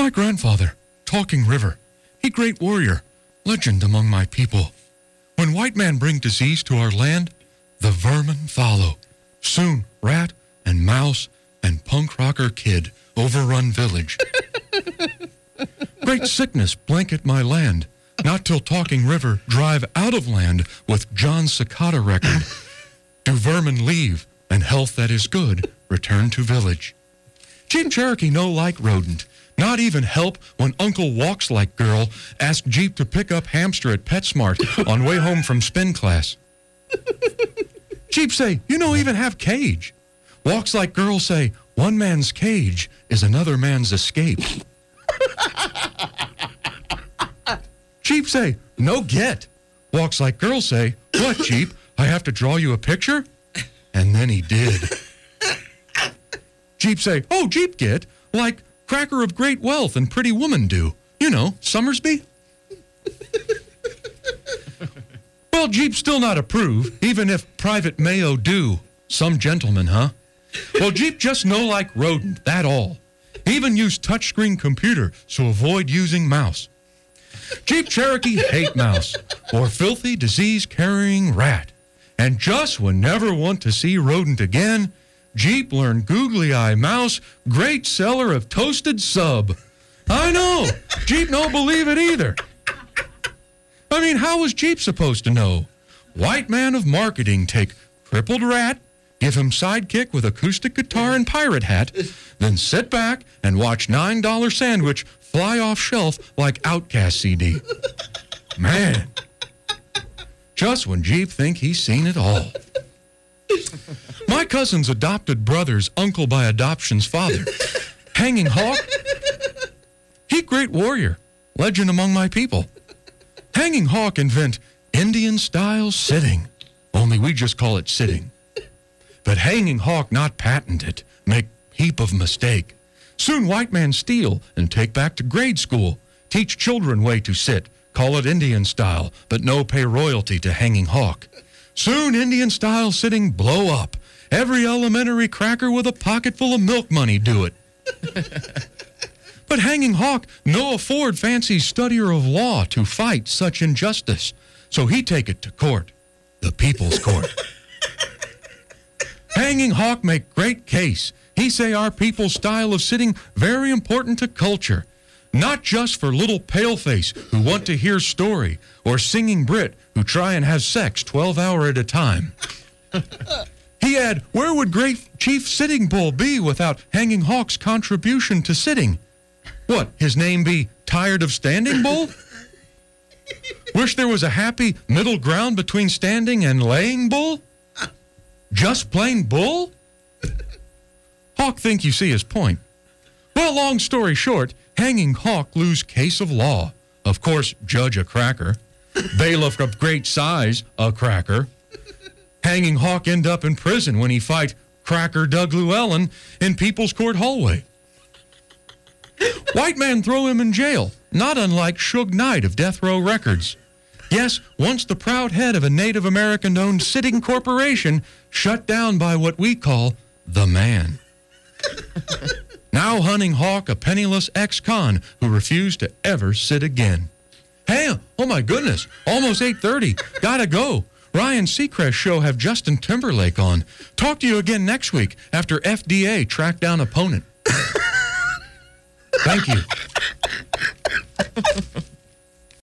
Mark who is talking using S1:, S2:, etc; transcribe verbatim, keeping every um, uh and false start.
S1: My grandfather, Talking River, he great warrior, legend among my people. When white man bring disease to our land, the vermin follow. Soon rat and mouse and punk rocker kid overrun village. Great sickness blanket my land. Not till Talking River drive out of land with John Cicada record. Do vermin leave, and health that is good return to village. Jeep Cherokee no like rodent. Not even help when Uncle Walks Like Girl ask Jeep to pick up hamster at PetSmart on way home from spin class. Jeep say, you no even have cage. Walks Like Girl say, one man's cage is another man's escape. Jeep say, no get. Walks Like Girl say, what, Jeep? I have to draw you a picture? And then he did. Jeep say, oh, Jeep get, like Cracker of Great Wealth and Pretty Woman do. You know, Summersby. Well, Jeep still not approve, even if Private Mayo do. Some gentleman, huh? Well, Jeep just no like rodent, that all. Even use touchscreen computer, so avoid using mouse. Jeep Cherokee hate mouse, or filthy disease-carrying rat. And just would never want to see rodent again, Jeep learned googly eye mouse, great seller of toasted sub. I know, Jeep don't believe it either. I mean, how was Jeep supposed to know? White man of marketing take crippled rat, give him sidekick with acoustic guitar and pirate hat, then sit back and watch nine dollar sandwich fly off shelf like Outcast C D. Man, just when Jeep think he's seen it all. My cousin's adopted brother's uncle by adoption's father, Hanging Hawk, he great warrior, legend among my people. Hanging Hawk invent Indian-style sitting, only we just call it sitting. But Hanging Hawk not patent it, make heap of mistake. Soon white man steal and take back to grade school, teach children way to sit, call it Indian style, but no pay royalty to Hanging Hawk. Soon Indian style sitting blow up. Every elementary cracker with a pocket full of milk money do it. But Hanging Hawk no afford fancy studier of law to fight such injustice, so he take it to court, the people's court. Hanging Hawk make great case. He say our people's style of sitting very important to culture, not just for little paleface who want to hear story, or singing Brit who try and have sex twelve hour at a time. He add, where would great Chief Sitting Bull be without Hanging Hawk's contribution to sitting? What, his name be Tired of Standing Bull? Wish there was a happy middle ground between standing and laying bull? Just plain bull? Hawk think you see his point. Well, long story short, Hanging Hawk lose case of law. Of course, judge a cracker. Bailiff of great size, a cracker. Hanging Hawk end up in prison when he fight Cracker Doug Llewellyn in People's Court hallway. White man throw him in jail, not unlike Suge Knight of Death Row Records. Yes, once the proud head of a Native American-owned sitting corporation shut down by what we call the man. Now hunting Hawk, a penniless ex-con who refused to ever sit again. Hey, oh my goodness, almost eight thirty. Gotta go. Ryan Seacrest show have Justin Timberlake on. Talk to you again next week after F D A track down opponent. Thank you.